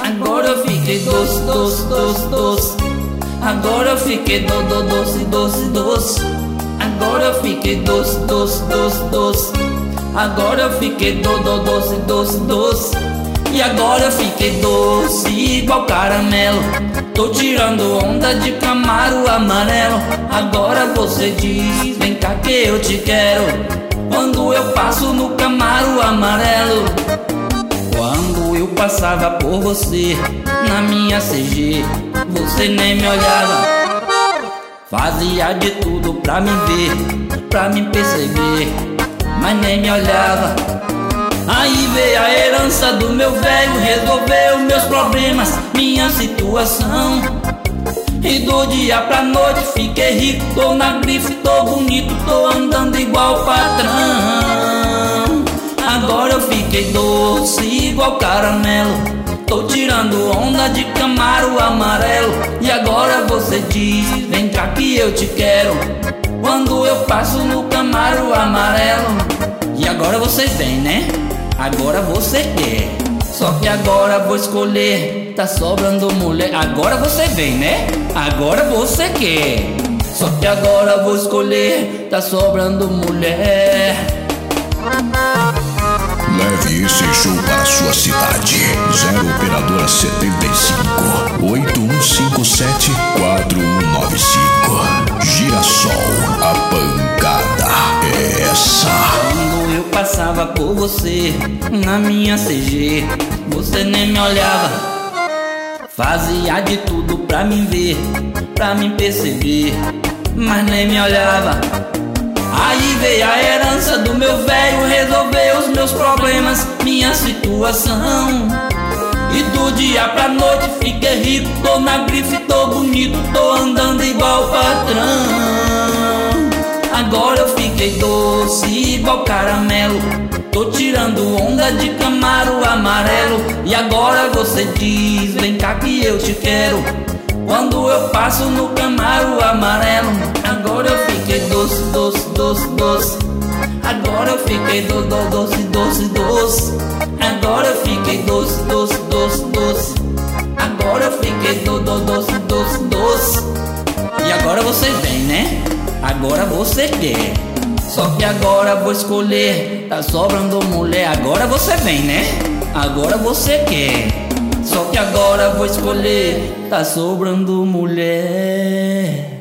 Agora eu fiquei doce, doce, doce, doce. Agora eu fiquei doce, doce, doce. Agora eu fiquei doce, doce, doce, doce. Agora eu fiquei doce, doce, doce. E agora eu fiquei doce igual caramelo. Tô tirando onda de Camaro amarelo. Agora você diz, vem cá que eu te quero. Quando eu passo no Camaro amarelo. Quando eu passava por você na minha CG, você nem me olhava. Fazia de tudo pra me ver, pra me perceber, mas nem me olhava. Aí veio a herança do meu velho, resolveu meus problemas, minha situação. E do dia pra noite fiquei rico, tô na grife, tô bonito, tô andando igual patrão. Agora eu fiquei doce igual caramelo. Tô tirando onda de Camaro amarelo. E agora você diz, vem cá que eu te quero. Quando eu passo no Camaro amarelo. E agora você vem, né? Agora você quer. Só que agora vou escolher, tá sobrando mulher. Agora você vem, né? Agora você quer. Só que agora vou escolher, tá sobrando mulher. Leve esse show para sua cidade. 0 operadora 75 8157 4195. Girassol, a pancada é essa. Quando eu passava por você na minha CG, você nem me olhava. Fazia de tudo pra me ver, pra me perceber, mas nem me olhava. Aí veio a herança do meu velho, resolveu os meus problemas, minha situação. E do dia pra noite fiquei rico, tô na grife, tô bonito, tô andando igual patrão. Agora eu fiquei doce igual caramelo. Tô tirando onda de Camaro amarelo. E agora você diz, vem cá que eu te quero. Quando eu passo no Camaro amarelo. Agora eu fiquei doce, doce, doce, doce. Agora eu fiquei doce, doce, doce. Agora eu fiquei doce, doce, doce, doce. Agora eu fiquei doce, doce, doce. E agora você vem, né? Agora você quer. Só que agora vou escolher, tá sobrando mulher. Agora você vem, né? Agora você quer. Só que agora vou escolher, tá sobrando mulher.